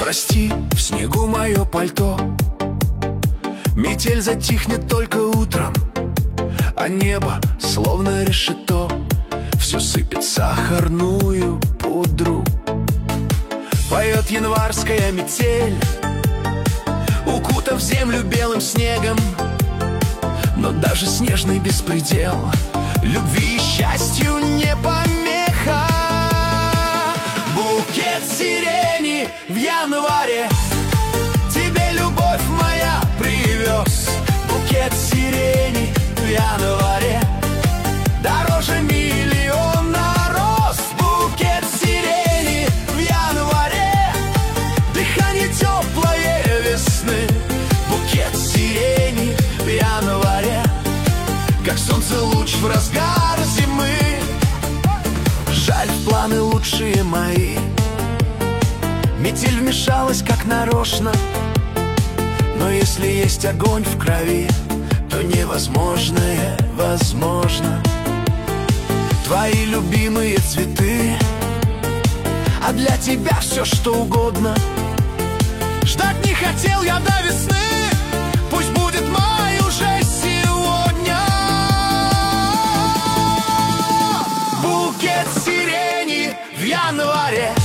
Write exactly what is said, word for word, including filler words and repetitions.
Прости, в снегу мое пальто. Метель затихнет только утром, а небо словно решето. Все сыпет сахарную пудру. Поет январская метель, укутав землю белым снегом. Но даже снежный беспредел любви и счастью не помеха. Букет сирени в январе тебе любовь моя привез. Букет сирени в январе дороже миллиона роз. Букет сирени в январе дыхание теплое весны. Букет сирени в январе как солнце луч в разгар зимы. Жаль, в планы лучшие мои метель вмешалась как нарочно. Но если есть огонь в крови, то невозможное возможно. Твои любимые цветы, а для тебя все что угодно. Ждать не хотел я до весны, пусть будет май уже сегодня. Букет сирени в январе